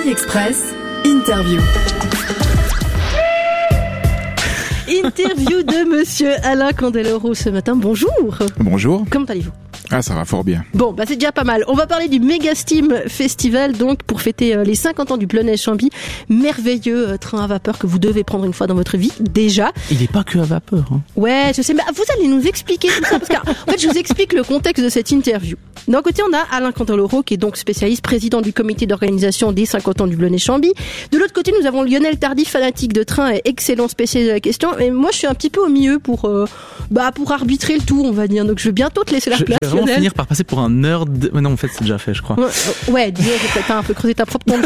Paris Express, interview. Interview de monsieur Alain Candeloro ce matin. Bonjour. Bonjour. Comment allez-vous ? Ah, ça va fort bien. Bon, c'est déjà pas mal. On va parler du Megasteam Festival, donc, pour fêter les 50 ans du Blonay-Chambly. Merveilleux train à vapeur que vous devez prendre une fois dans votre vie, déjà. Il n'est pas que à vapeur. Hein. Ouais, je sais, mais vous allez nous expliquer tout ça, parce qu'en fait, je vous explique le contexte de cette interview. D'un côté, on a Alain Candeloro, qui est donc spécialiste, président du comité d'organisation des 50 ans du Blonay-Chambly. De l'autre côté, nous avons Lionel Tardif, fanatique de train et excellent spécialiste de la question. Et moi, je suis un petit peu au milieu pour arbitrer le tout, on va dire. Donc, je vais bientôt te laisser la place. Je vais vraiment finir par passer pour un nerd. Mais non, en fait, c'est déjà fait, je crois. Ouais, disons que t'as un peu creusé ta propre tombe.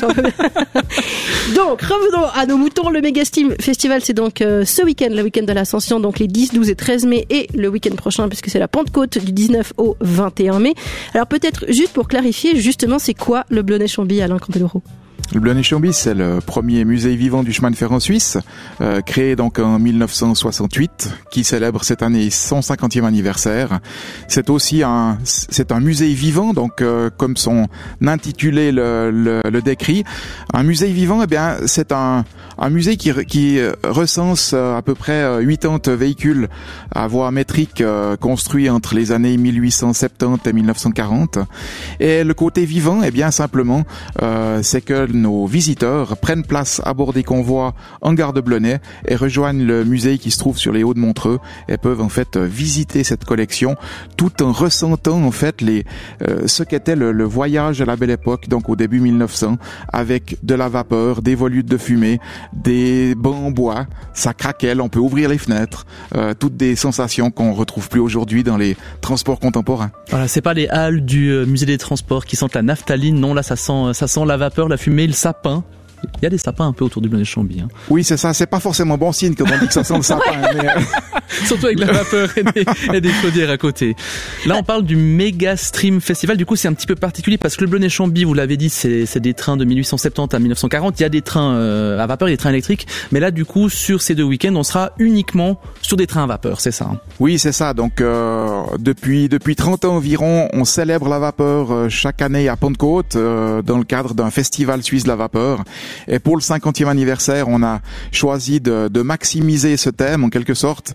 Donc, revenons à nos moutons. Le Megasteam Festival, c'est donc ce week-end, le week-end de l'Ascension, donc les 10, 12 et 13 mai, et le week-end prochain, puisque c'est la Pentecôte du 19 au 21 mai. Alors, peut-être juste pour clarifier, justement, c'est quoi le Blonay-Chambly, Alain Candeloro ? Le Blonay-Chambly, c'est le premier musée vivant du chemin de fer en Suisse, créé donc en 1968, qui célèbre cette année son 50e anniversaire. C'est aussi un musée vivant, donc comme son intitulé le décrit. Un musée vivant, eh bien, c'est un musée qui recense à peu près 80 véhicules à voie métrique construits entre les années 1870 et 1940. Et le côté vivant, eh bien, simplement, c'est que nos visiteurs prennent place à bord des convois en gare de Blonay et rejoignent le musée qui se trouve sur les hauts de Montreux et peuvent en fait visiter cette collection tout en ressentant en fait ce qu'était le voyage à la belle époque, donc au début 1900, avec de la vapeur, des volutes de fumée, des bancs en bois, ça craquelle, on peut ouvrir les fenêtres, toutes des sensations qu'on retrouve plus aujourd'hui dans les transports contemporains. Voilà, c'est pas les halles du musée des transports qui sentent la naphtaline, non, là ça sent la vapeur, la fumée, le sapin. Il y a des sapins un peu autour du Blonay-Chambly. Hein. Oui, c'est ça. C'est pas forcément bon signe quand on dit que ça sent le sapin. Mais... Surtout avec la vapeur et des chaudières à côté. Là, on parle du Megasteam Festival. Du coup, c'est un petit peu particulier parce que le Blonay-Chambly, vous l'avez dit, c'est des trains de 1870 à 1940. Il y a des trains à vapeur, il y a des trains électriques. Mais là, du coup, sur ces deux week-ends, on sera uniquement sur des trains à vapeur, c'est ça hein. Oui, c'est ça. Donc, depuis 30 ans environ, on célèbre la vapeur chaque année à Pentecôte dans le cadre d'un festival suisse de la vapeur. Et pour le 50e anniversaire, on a choisi de maximiser ce thème en quelque sorte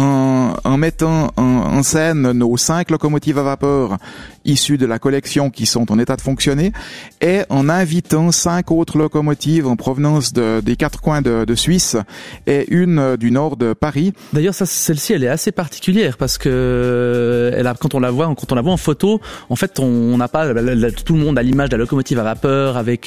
en mettant en scène nos 5 locomotives à vapeur issues de la collection qui sont en état de fonctionner et en invitant 5 autres locomotives en provenance des 4 coins de Suisse et une du nord de Paris. D'ailleurs, celle-ci, elle est assez particulière parce que quand on la voit en photo, en fait, on n'a pas tout le monde a l'image de la locomotive à vapeur avec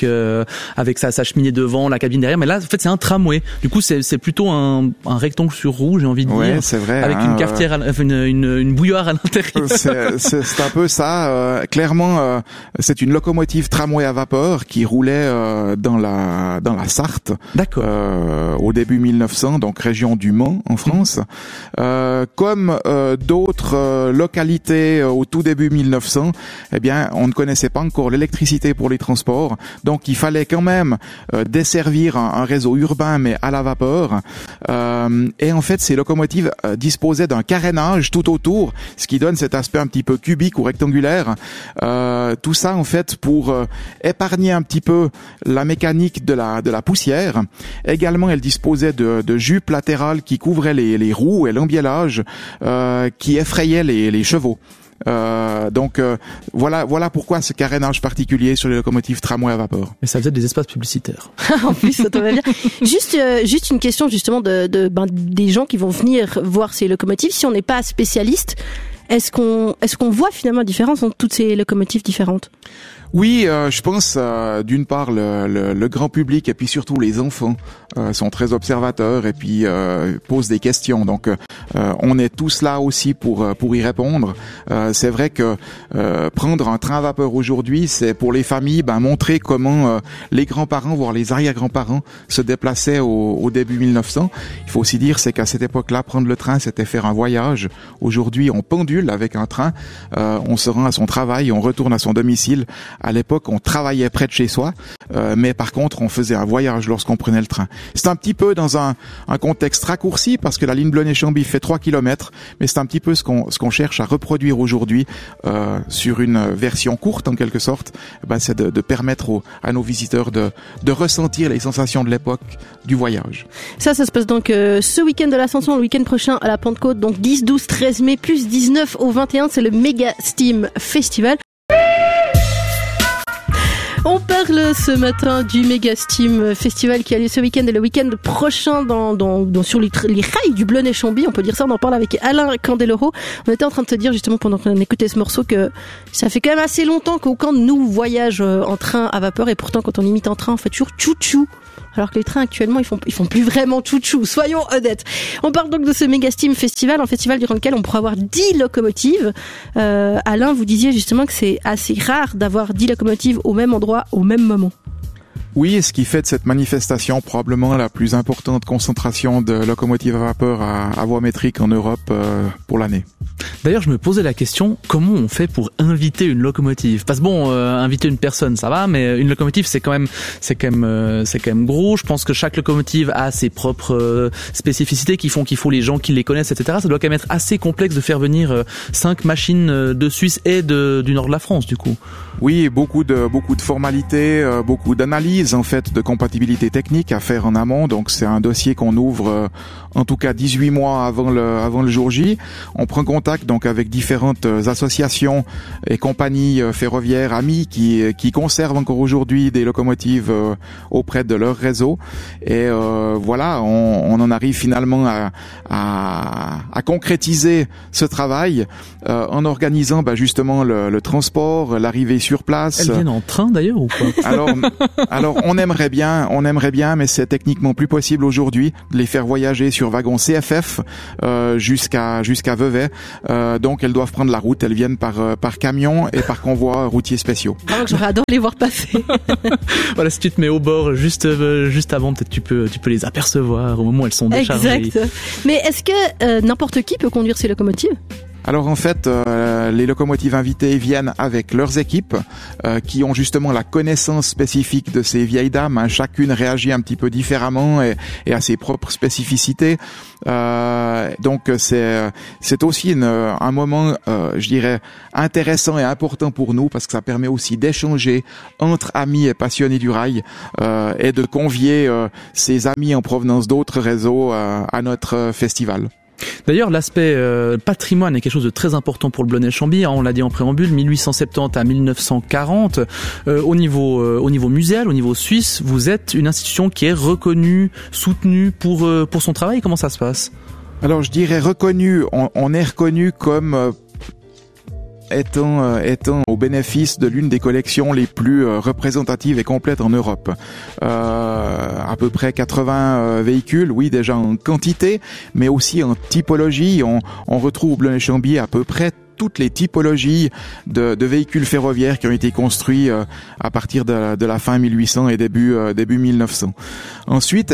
sa cheminée devant, la cabine derrière, mais là en fait c'est un tramway. Du coup c'est plutôt un rectangle sur rouge, j'ai envie de dire. C'est vrai. Avec une cafetière, une bouilloire à l'intérieur. C'est un peu ça. Clairement, c'est une locomotive tramway à vapeur qui roulait dans la Sarthe. D'accord. Au début 1900, donc région du Mans en France. Comme d'autres localités au tout début 1900, eh bien on ne connaissait pas encore l'électricité pour les transports, donc il fallait quand même desservir un réseau urbain mais à la vapeur et en fait ces locomotives disposaient d'un carénage tout autour, ce qui donne cet aspect un petit peu cubique ou rectangulaire, tout ça en fait pour épargner un petit peu la mécanique de la poussière. Également elles disposaient de jupes latérales qui couvraient les roues et l'embiellage qui effrayaient les chevaux. Donc voilà pourquoi ce carénage particulier sur les locomotives tramway à vapeur. Mais ça faisait des espaces publicitaires. En plus, ça tombe bien. Juste une question justement des gens qui vont venir voir ces locomotives. Si on n'est pas spécialiste, est-ce qu'on voit finalement la différence entre toutes ces locomotives différentes ? Oui, je pense d'une part le grand public et puis surtout les enfants sont très observateurs et puis posent des questions. Donc on est tous là aussi pour y répondre. C'est vrai que prendre un train à vapeur aujourd'hui, c'est pour les familles montrer comment les grands-parents voire les arrière-grands-parents se déplaçaient au début 1900. Il faut aussi dire c'est qu'à cette époque-là prendre le train c'était faire un voyage. Aujourd'hui, on pendule avec un train, on se rend à son travail, on retourne à son domicile à l'époque, on travaillait près de chez soi, mais par contre, on faisait un voyage lorsqu'on prenait le train. C'est un petit peu dans un contexte raccourci, parce que la ligne Blonay-Chambly fait 3 km, mais c'est un petit peu ce qu'on cherche à reproduire aujourd'hui sur une version courte, en quelque sorte. C'est de permettre à nos visiteurs de ressentir les sensations de l'époque du voyage. Ça se passe donc ce week-end de l'Ascension, le week-end prochain à la Pentecôte, donc 10, 12, 13 mai, plus 19 au 21, c'est le Mega Steam Festival. On parle ce matin du Mega Steam Festival qui a lieu ce week-end et le week-end prochain sur les rails du Blonay-Chambly. On peut dire ça, on en parle avec Alain Candeloro. On était en train de te dire justement pendant qu'on écoutait ce morceau que ça fait quand même assez longtemps qu'aucun de nous voyage en train à vapeur et pourtant quand on imite en train, on fait toujours tchou-tchou. Alors que les trains actuellement, ils font plus vraiment tchou-tchou. Soyons honnêtes. On parle donc de ce Mega Steam Festival, un festival durant lequel on pourra avoir 10 locomotives. Alain, vous disiez justement que c'est assez rare d'avoir 10 locomotives au même endroit, au même moment. Oui, et ce qui fait de cette manifestation probablement la plus importante concentration de locomotives à vapeur à voie métrique en Europe pour l'année. D'ailleurs, je me posais la question, comment on fait pour inviter une locomotive? Parce que bon, inviter une personne, ça va, mais une locomotive, c'est quand même gros. Je pense que chaque locomotive a ses propres spécificités qui font qu'il faut les gens qui les connaissent, etc. Ça doit quand même être assez complexe de faire venir 5 machines de Suisse et du nord de la France, du coup. Oui, beaucoup de formalités, beaucoup d'analyses en fait de compatibilité technique à faire en amont. Donc c'est un dossier qu'on ouvre en tout cas 18 mois avant le jour J. On prend contact donc avec différentes associations et compagnies ferroviaires amies qui conservent encore aujourd'hui des locomotives auprès de leur réseau. Et voilà, on en arrive finalement à concrétiser ce travail en organisant justement le transport, l'arrivée sur place. Elles viennent en train d'ailleurs ou quoi? Alors on aimerait bien, mais c'est techniquement plus possible aujourd'hui de les faire voyager sur wagon CFF jusqu'à Vevey. Donc elles doivent prendre la route, elles viennent par camion et par convoi routiers spéciaux. Ah, j'aurais adoré les voir passer. Voilà, si tu te mets au bord juste avant, peut-être tu peux les apercevoir au moment où elles sont déchargées. Exact. Mais est-ce que n'importe qui peut conduire ces locomotives? Alors en fait, les locomotives invitées viennent avec leurs équipes qui ont justement la connaissance spécifique de ces vieilles dames. Chacune réagit un petit peu différemment et a ses propres spécificités. Donc c'est aussi un moment, je dirais, intéressant et important pour nous parce que ça permet aussi d'échanger entre amis et passionnés du rail et de convier ces amis en provenance d'autres réseaux à notre festival. D'ailleurs, l'aspect patrimoine est quelque chose de très important pour le Blonay-Chambly. On l'a dit en préambule, 1870 à 1940. Au niveau muséal, au niveau suisse, vous êtes une institution qui est reconnue, soutenue pour son travail. Comment ça se passe? Alors, je dirais reconnu. On est reconnu comme étant au bénéfice de l'une des collections les plus représentatives et complètes en Europe. À peu près 80 véhicules, oui, déjà en quantité, mais aussi en typologie. On retrouve au Blonay-Chambly à peu près toutes les typologies de véhicules ferroviaires qui ont été construits à partir de la fin 1800 et début 1900. Ensuite,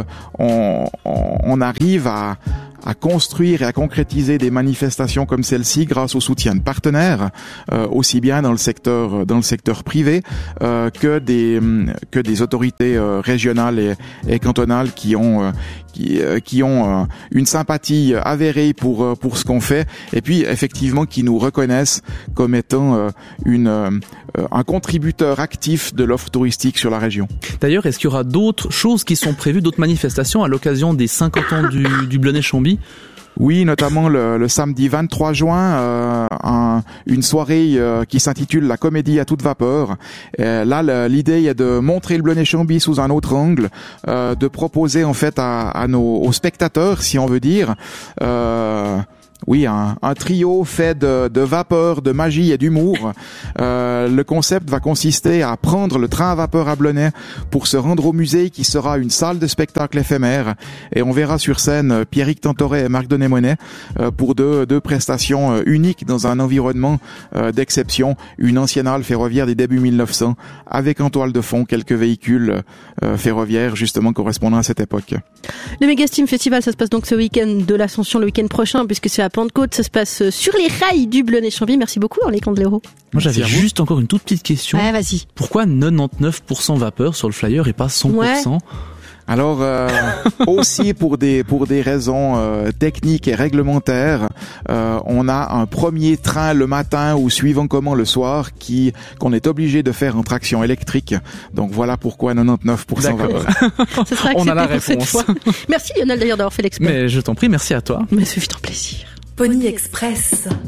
on arrive à construire et à concrétiser des manifestations comme celle-ci grâce au soutien de partenaires, aussi bien dans le secteur privé que des autorités régionales et cantonales qui ont une sympathie avérée pour ce qu'on fait et puis effectivement qui nous reconnaissent comme étant un contributeur actif de l'offre touristique sur la région. D'ailleurs, est-ce qu'il y aura d'autres choses qui sont prévues, d'autres manifestations à l'occasion des 50 ans du Blonay-Chambly? Oui, notamment le samedi 23 juin, une soirée qui s'intitule La Comédie à toute vapeur. Là, l'idée est de montrer le Blonay-Chambly sous un autre angle, de proposer en fait aux spectateurs, si on veut dire, oui, un trio fait de vapeur, de magie et d'humour. Le concept va consister à prendre le train à vapeur à Blonay pour se rendre au musée qui sera une salle de spectacle éphémère. Et on verra sur scène Pierrick Tantoret et Marc Denémonet pour deux prestations uniques dans un environnement d'exception. Une ancienne halle ferroviaire des débuts 1900 avec en toile de fond quelques véhicules ferroviaires justement correspondant à cette époque. Le Mega Steam Festival, ça se passe donc ce week-end de l'Ascension, le week-end prochain, puisque c'est la Pentecôte, ça se passe sur les rails du Blonay-Chambly. Merci beaucoup, Henri Candelero. Moi, j'avais juste encore une toute petite question. Ouais, vas-y. Pourquoi 99% vapeur sur le flyer et pas 100%? Ouais. Alors aussi pour des raisons techniques et réglementaires, on a un premier train le matin ou suivant comment le soir qu'on est obligé de faire en traction électrique. Donc voilà pourquoi 99% vapeur. Ça sera On a la accepté pour cette réponse. fois. Merci Lionel d'ailleurs d'avoir fait l'expert. Mais je t'en prie, merci à toi. Mais ce fut un plaisir. Pony Express.